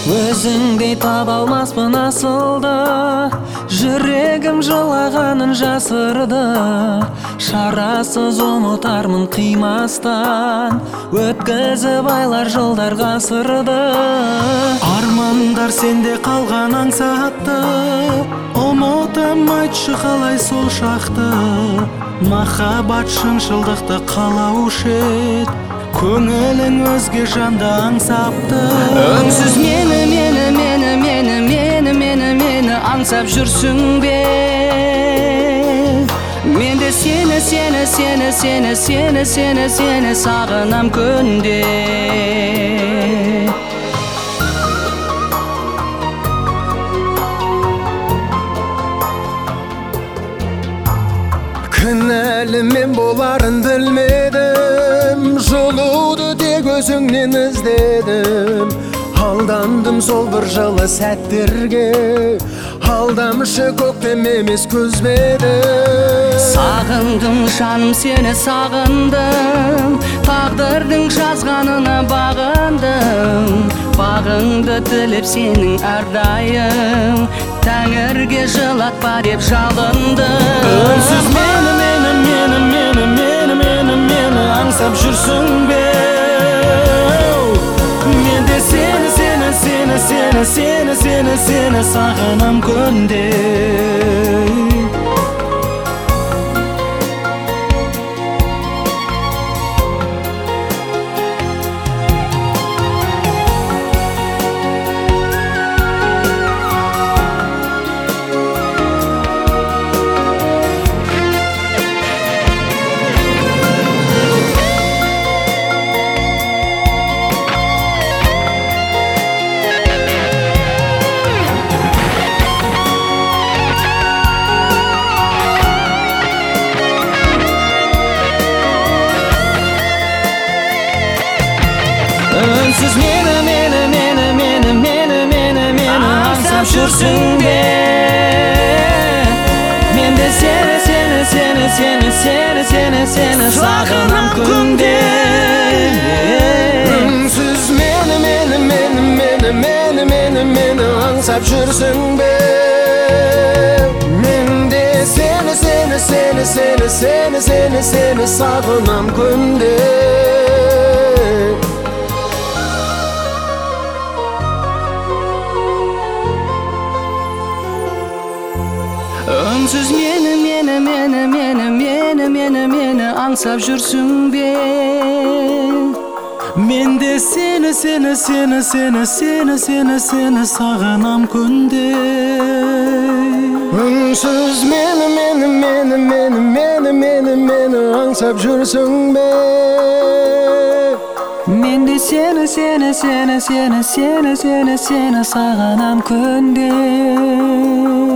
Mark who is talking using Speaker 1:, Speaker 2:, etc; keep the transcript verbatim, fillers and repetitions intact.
Speaker 1: Өзіңдей таба алмаспын асылда, жүрегім жылағанын жасырды. Шарасыз ұмытармын қимастан, өткізіп айлар жылдар ғасырды.
Speaker 2: Армандар сенде қалған аңсатты, ұмытам айтшы қалай сол шақты. Махаббат шыншылдықты қалаушы ед, көңілің өзге жанды аңсапты.
Speaker 1: Үнсіз мені, мені, мені, мені, мені, мені, мені аңсап жүрсің бе? Мен де сені, сені, сені, сені, сені, сені, сені сағынам күнде.
Speaker 2: Кінәлі мен боларын білмедім, жолуды тек өзіңнен іздедім. Алдандым сол бір жылы сәттерге, алдамшы көктем емес күзбедім.
Speaker 1: Сағындым жаным, сені сағындым, тағдырдың жазғанына бағындым. Бағыңды тілеп сенің әрдайым, тәңірге жылатпа деп жалындым.
Speaker 2: Үнсіз мені, мені, мені, мені, мені, мені, мені аңсап жүрсің бе? Мен де сені, сені, сені, сені, сені, сені, сені сағынам күнде.
Speaker 1: Үнсіз мені, мені, мені, мені, мені, мені, мені аңсап жүрсің бе? Мен де сені, сені, сені, сені, сені, сені, сені сағынам күнде.
Speaker 2: Үнсіз мені, мені, мені, мені, мені, мені, мені аңсап жүрсің бе? Мен де сені, сені, сені, сені, сені, сені, сені сағынам күнде.
Speaker 1: Үнсіз мені, мені, мені, мені, мені, мені, мені аңсап жүрсің бе?
Speaker 2: Мен де сені, сені, сені, сені, сені, сені, сені сағынам күнде. Үнсіз мені, мені, мені, мені, мені, мені, мені аңсап жүрсің бе?
Speaker 1: Мен де сені, сені, сені, сені, сені, сені, сені сағынам күнде.